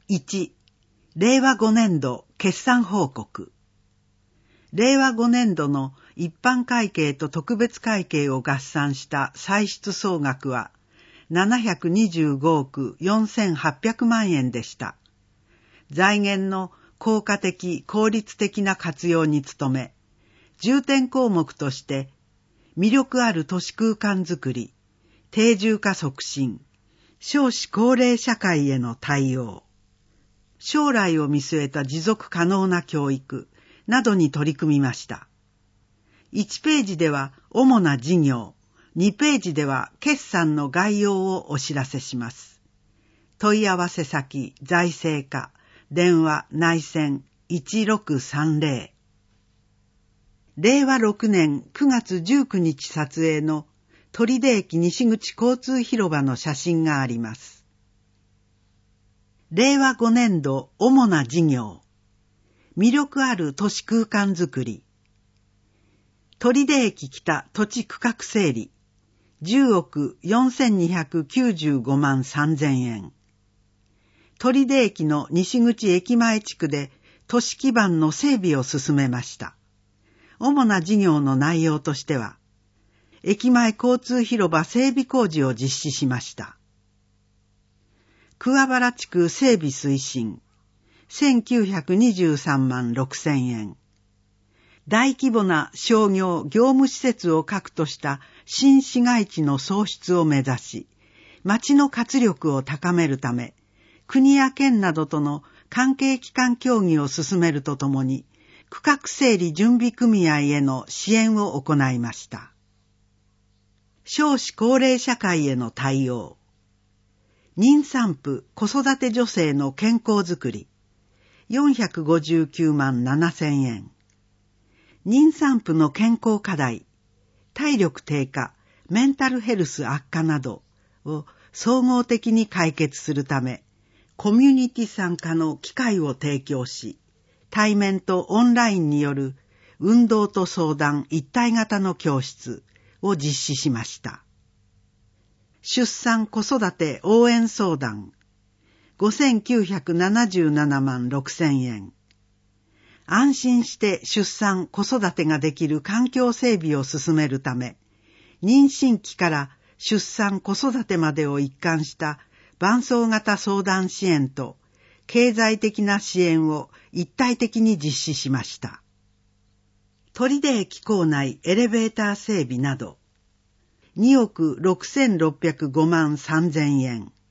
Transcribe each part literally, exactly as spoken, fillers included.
いち、れいわごねんど決算報告。れいわごねんどの一般会計と特別会計を合算した歳出総額はななひゃくにじゅうごおくよんせんはっぴゃくまんえんでした。財源の効果的・効率的な活用に努め、重点項目として魅力ある都市空間づくり、定住化促進、少子高齢社会への対応、将来を見据えた持続可能な教育などに取り組みました。いちページでは主な事業、にページでは決算の概要をお知らせします。問い合わせ先、財政課、電話内線いちろくさんぜろ。れいわろくねんくがつじゅうくにち撮影の取手駅西口交通広場の写真があります。れいわごねんど主な事業、魅力ある都市空間づくり、取手駅北土地区画整理、じゅうおくよんせんにひゃくきゅうじゅうごまんさんぜんえん。取手駅の西口駅前地区で都市基盤の整備を進めました。主な事業の内容としては、駅前交通広場整備工事を実施しました。桑原地区整備推進、せんきゅうひゃくにじゅうさんまんろくせんえん。大規模な商業・業務施設を核とした新市街地の創出を目指し、町の活力を高めるため、国や県などとの関係機関協議を進めるとともに、区画整理準備組合への支援を行いました。少子高齢社会への対応。妊産婦・子育て女性の健康づくり、よんひゃくごじゅうきゅうまんななせんえん。妊産婦の健康課題、体力低下、メンタルヘルス悪化などを総合的に解決するため、コミュニティ参加の機会を提供し、対面とオンラインによる運動と相談一体型の教室を実施しました。出産子育て応援相談、ごせんきゅうひゃくななじゅうななまんろくせんえん。安心して出産子育てができる環境整備を進めるため、妊娠期から出産子育てまでを一貫した伴走型相談支援と経済的な支援を一体的に実施しました。取手駅構内エレベーター整備など、におくろくせんろっぴゃくごまんさんぜんえん。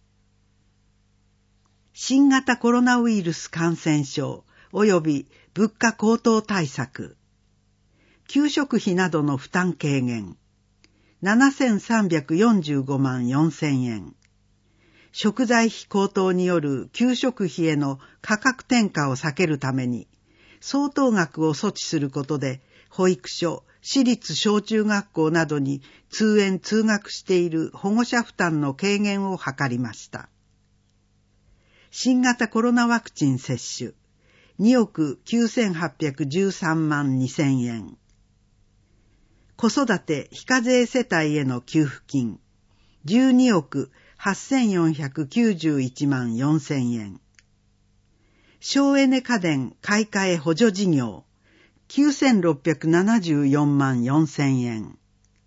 新型コロナウイルス感染症及び物価高騰対策、給食費などの負担軽減、ななせんさんびゃくよんじゅうごまんよんせんえん。食材費高騰による給食費への価格転嫁を避けるために、相当額を措置することで、保育所、私立小中学校などに通園通学している保護者負担の軽減を図りました。新型コロナワクチン接種、におくきゅうせんはっぴゃくじゅうさんまんにせんえん。子育て非課税世帯への給付金、じゅうにおくはっせんよんひゃくきゅうじゅういちまんよんせんえん。省エネ家電買い替え補助事業、きゅうせんろっぴゃくななじゅうよんまんよんせんえん。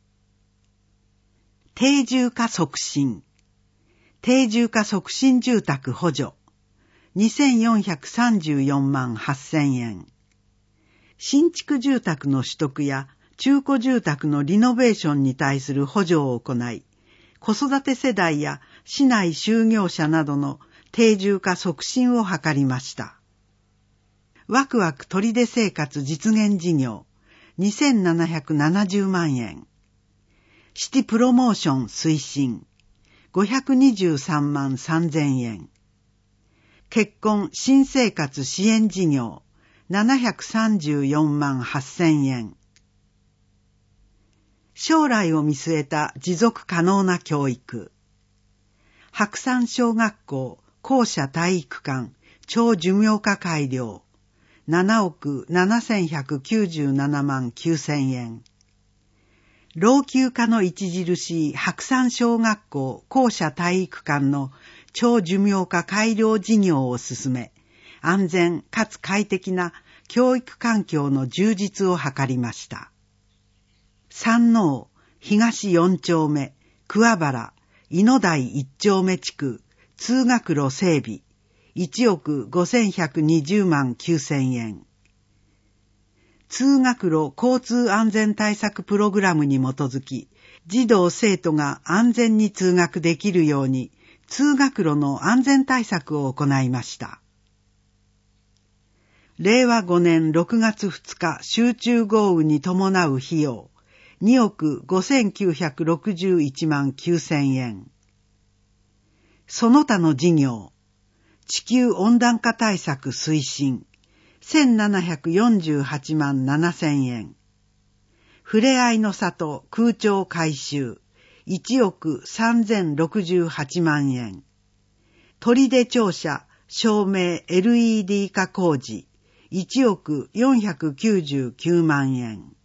定住化促進、定住化促進住宅補助、にせんよんひゃくさんじゅうよんまんはっせんえん。新築住宅の取得や中古住宅のリノベーションに対する補助を行い、子育て世代や市内就業者などの定住化促進を図りました。ワクワク取手生活実現事業、にせんななひゃくななじゅうまんえん。シティプロモーション推進、ごひゃくにじゅうさんまんさんぜんえん。結婚新生活支援事業、ななひゃくさんじゅうよんまんはっせんえん。将来を見据えた持続可能な教育。白山小学校校舎体育館超寿命化改良、ななおくななせんひゃくきゅうじゅうななまんきゅうせんえん。老朽化の著しい白山小学校校舎体育館の長寿命化改良事業を進め、安全かつ快適な教育環境の充実を図りました。山王東四丁目、桑原、井野台一丁目地区、通学路整備、いちおくごせんひゃくにじゅうまんきゅうせんえん。通学路交通安全対策プログラムに基づき、児童生徒が安全に通学できるように、通学路の安全対策を行いました。れいわごねんろくがつふつか集中豪雨に伴う費用、におくごせんきゅうひゃくろくじゅういちまんきゅうせんえん。その他の事業、地球温暖化対策推進、せんななひゃくよんじゅうはちまんななせんえん。ふれあいの里空調改修、いちおくさんぜんろくじゅうはちまんえん。砦庁舎照明 エルイーディー 化工事、いちおくよんひゃくきゅうじゅうきゅうまんえん。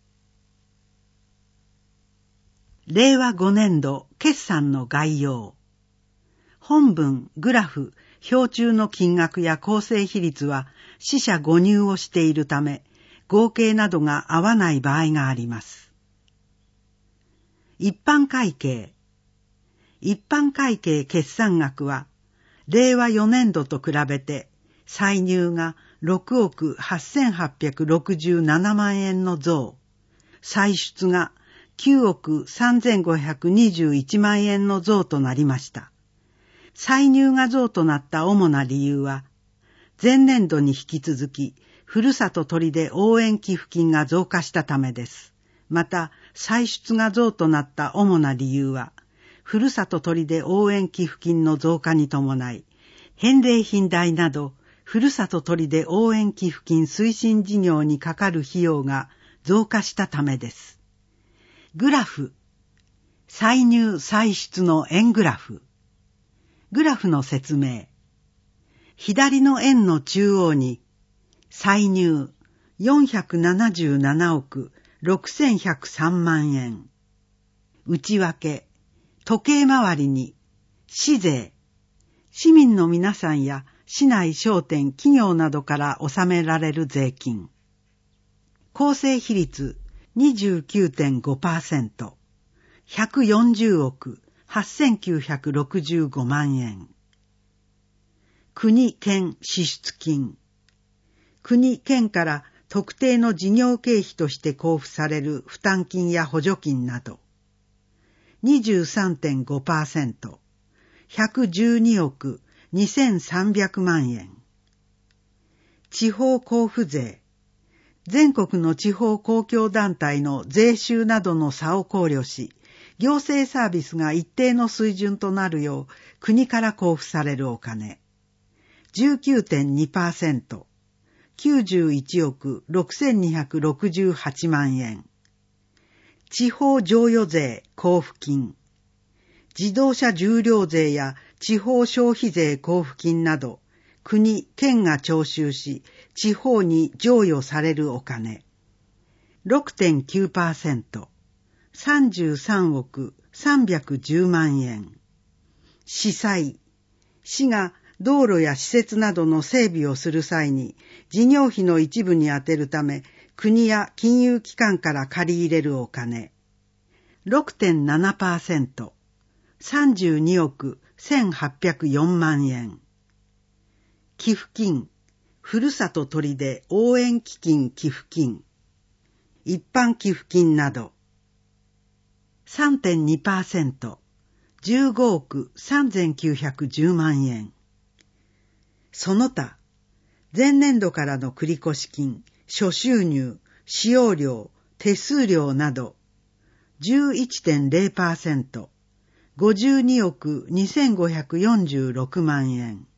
れいわごねんど決算の概要。本文、グラフ、表中の金額や構成比率は四捨五入をしているため、合計などが合わない場合があります。一般会計。一般会計決算額は、れいわよねんどと比べて、歳入がろくおくはっせんはっぴゃくろくじゅうななまんえんの増、歳出がきゅうおくさんぜんごひゃくにじゅういちまんえんの増となりました。歳入が増となった主な理由は、前年度に引き続き、ふるさと砦応援寄付金が増加したためです。また、歳出が増となった主な理由は、ふるさと砦応援寄付金の増加に伴い、返礼品代など、ふるさと砦応援寄付金推進事業にかかる費用が増加したためです。グラフ。歳入歳出の円グラフ。グラフの説明。左の円の中央に、歳入よんひゃくななじゅうななおくろくせんひゃくさんまんえん。内訳、時計回りに、市税、市民の皆さんや市内商店、企業などから納められる税金。構成比率 にじゅうきゅうてんごパーセント、ひゃくよんじゅうおくはっせんきゅうひゃくろくじゅうごまんえん。国・県支出金。国・県から特定の事業経費として交付される負担金や補助金など。にじゅうさんてんごパーセント、ひゃくじゅうにおくにせんさんびゃくまんえん。地方交付税。全国の地方公共団体の税収などの差を考慮し、行政サービスが一定の水準となるよう国から交付されるお金。じゅうきゅうてんにパーセント、きゅうじゅういちおくろくせんにひゃくろくじゅうはちまんえん。地方譲与税交付金。自動車重量税や地方消費税交付金など、国・県が徴収し、地方に譲与されるお金。ろくてんきゅうパーセント、さんじゅうさんおくさんびゃくじゅうまんえん。市債。市が道路や施設などの整備をする際に、事業費の一部に充てるため、国や金融機関から借り入れるお金。ろくてんななパーセント、さんじゅうにおくせんはっぴゃくよんまんえん。寄付金。ふるさと砦応援基金寄付金。一般寄付金など。さんてんにパーセント、じゅうごおくさんぜんきゅうひゃくじゅうまんえん。その他、前年度からの繰越金、諸収入、使用料、手数料など、じゅういってんれいパーセント、ごじゅうにおくにせんごひゃくよんじゅうろくまんえん。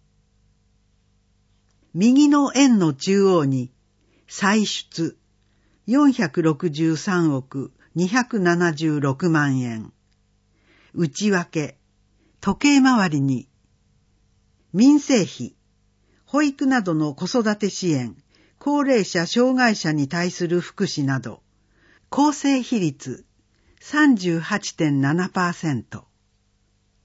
右の円の中央に、歳出、よんひゃくろくじゅうさんおくにひゃくななじゅうろくまんえん。内訳、時計回りに、民生費、保育などの子育て支援、高齢者・障害者に対する福祉など、構成比率 さんじゅうはちてんななパーセント。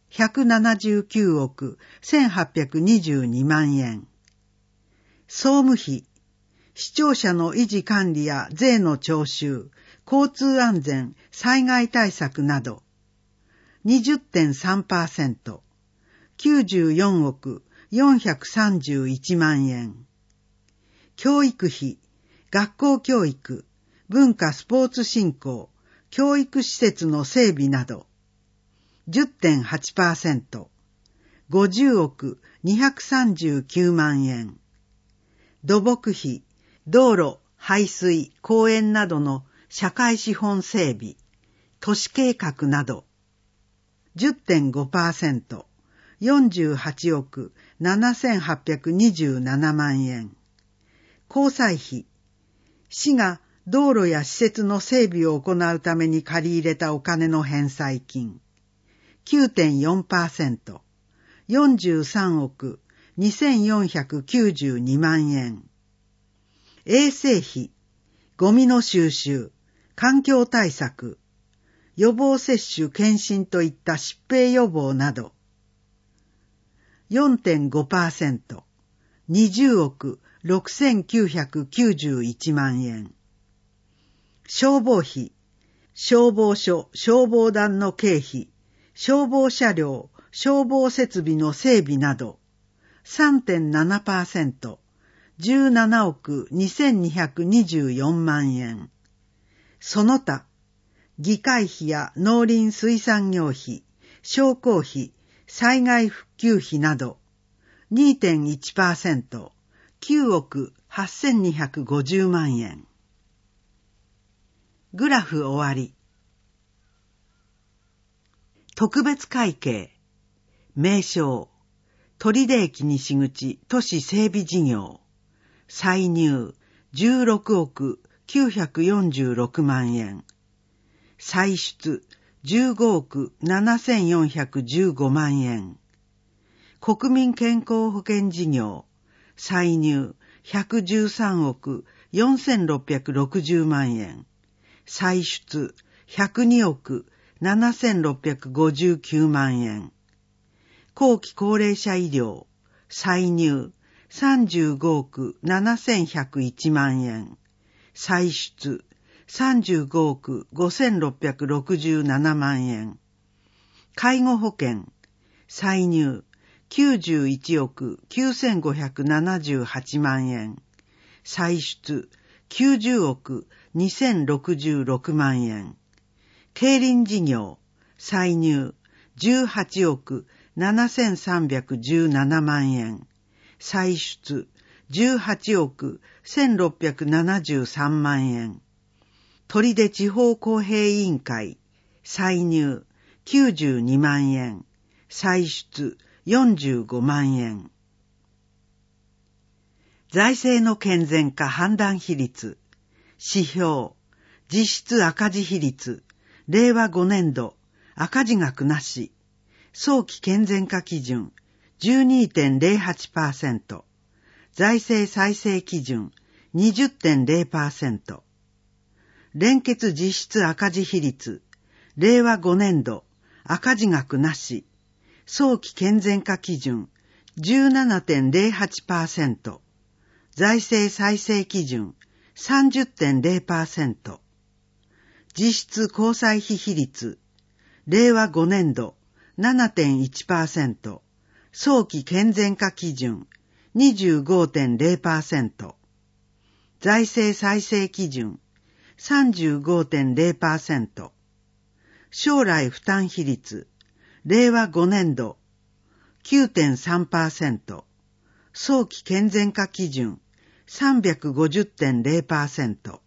ひゃくななじゅうきゅうおくせんはっぴゃくにじゅうにまんえん。総務費、市庁舎の維持管理や税の徴収、交通安全、災害対策など にじゅってんさんパーセント、きゅうじゅうよんおくよんひゃくさんじゅういちまんえん。教育費、学校教育、文化スポーツ振興、教育施設の整備など じゅってんはちパーセント、ごじゅうおくにひゃくさんじゅうきゅうまんえん。土木費、道路、排水、公園などの社会資本整備、都市計画など じゅってんごパーセント、よんじゅうはちおくななせんはっぴゃくにじゅうななまんえん。交際費、市が道路や施設の整備を行うために借り入れたお金の返済金 きゅうてんよんパーセント、よんじゅうさんおくにせんよんひゃくきゅうじゅうにまんえん。衛生費、ゴミの収集、環境対策、予防接種検診といった疾病予防など よんてんごパーセント、にじゅうおくろくせんきゅうひゃくきゅうじゅういちまんえん。消防費、消防署、消防団の経費、消防車両、消防設備の整備など さんてんななパーセント、じゅうななおくにせんにひゃくにじゅうよんまんえん。その他、議会費や農林水産業費、商工費、災害復旧費など にてんいちパーセント、きゅうおくはっせんにひゃくごじゅうまんえん。グラフ終わり。特別会計、名称、取手駅西口都市整備事業、歳入じゅうろくおくきゅうひゃくよんじゅうろくまんえん、歳出じゅうごおくななせんよんひゃくじゅうごまんえん、国民健康保険事業、歳入ひゃくじゅうさんおくよんせんろっぴゃくろくじゅうまんえん、歳出ひゃくにおくななせんろっぴゃくごじゅうきゅうまんえん、後期高齢者医療、歳入さんじゅうごおくななせんひゃくいちまんえん、歳出さんじゅうごおくごせんろっぴゃくろくじゅうななまんえん、介護保険、歳入きゅうじゅういちおくきゅうせんごひゃくななじゅうはちまんえん、歳出きゅうじゅうおくにせんろくじゅうろくまんえん、競輪事業、歳入じゅうはちおくななせんさんびゃくじゅうななまんえん、歳出じゅうはちおくせんろっぴゃくななじゅうさんまんえん、取手地方公平委員会、歳入きゅうじゅうにまんえん、歳出よんじゅうごまんえん。財政の健全化判断比率、指標、実質赤字比率、れいわごねんど、赤字額なし、早期健全化基準 じゅうにてんれいはちパーセント、財政再生基準 にじゅってんれいパーセント、連結実質赤字比率、れいわごねんど、赤字額なし、早期健全化基準 じゅうななてんれいはちパーセント、財政再生基準 さんじゅってんれいパーセント、実質交際費比率、れいわごねんど ななてんいちパーセント、早期健全化基準 にじゅうごてんれいパーセント、財政再生基準 さんじゅうごてんれいパーセント、将来負担比率、れいわごねんど きゅうてんさんパーセント、早期健全化基準 さんびゃくごじゅってんれいパーセント。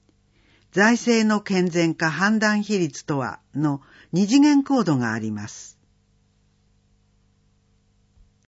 財政の健全化判断比率とはの二次元コードがあります。